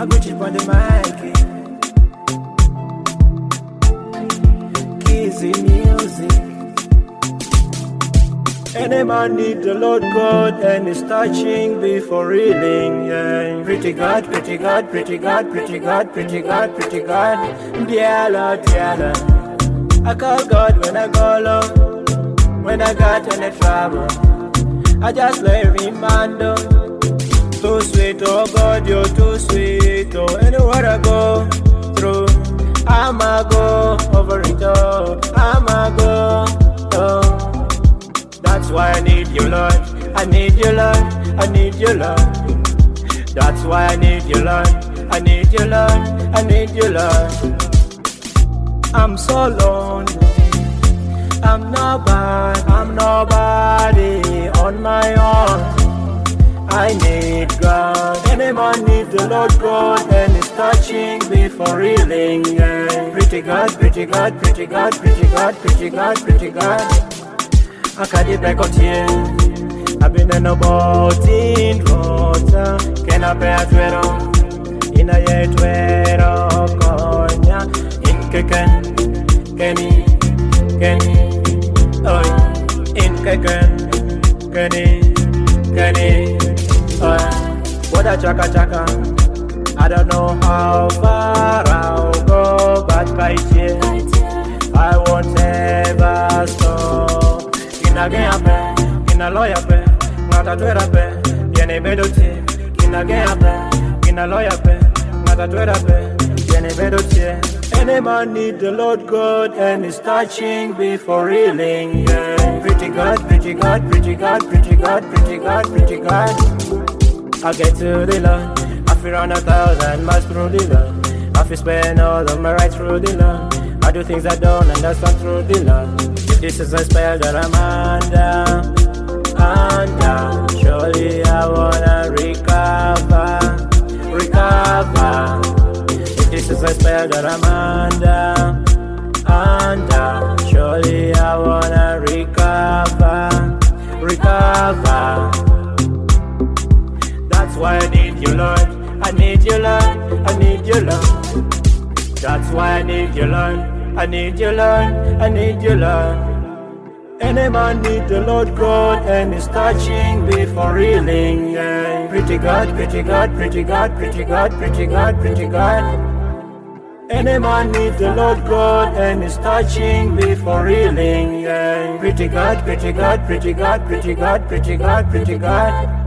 I go chip on the mic. Kizzy music. Any man need the Lord God and is touching before reeling. Yeah. Pretty God, pretty God, pretty God, pretty God, pretty God, pretty God. Dear Lord, dear Lord. I call God when I go low, when I got any trouble. I just let him man down. Too sweet, oh God, you're too sweet. Oh, anywhere I go through, I'ma go over it all. I'ma go. Oh. That's why I need you, Lord. I need you, Lord. I need you, Lord. That's why I need you, Lord. I need you, Lord. I need you, Lord. I'm so lonely. I'm nobody on my own. I need God. Any man need the Lord God and is touching before reeling. Yeah. Pretty God, pretty God, pretty God, pretty God, pretty God, pretty God. I can't break out here. I've been in a boat in water. Can I pay a twero? In a year twero, Konya. In Keken, Kenny, oh. In Keken, Kenny, oh. What a chaka. I don't know how far I'll go, but by here I won't ever stop. Kina gaya pe, kina lawyer pe, ngata twera pe, yene bedotie. Kina gaya pe, kina lawyer pe, ngata twera pe, yene bedotie. Any man need the Lord God and is touching before reeling. Yeah. Pretty God, pretty God, pretty God, pretty God, pretty God, pretty God. I get to the Lord, I feel run 1,000 miles through the Lord. I feel spend all of my rights through the Lord. I do things I don't understand through the Lord. This is a spell that I'm under. Surely I wanna recover. If this is a spell that I'm under. Surely I wanna recover. That's why I need you, Lord. I need you, Lord. I need you, Lord. That's why I need you, Lord. I need you, Lord. I need you, Lord. Any man need the Lord God and is touching before reeling. Yeah. Pretty God, pretty God, pretty God, pretty God, pretty God, pretty God. Any man need the Lord God and is touching before reeling. Yeah. Pretty God, pretty God, pretty God, pretty God, pretty God, pretty God.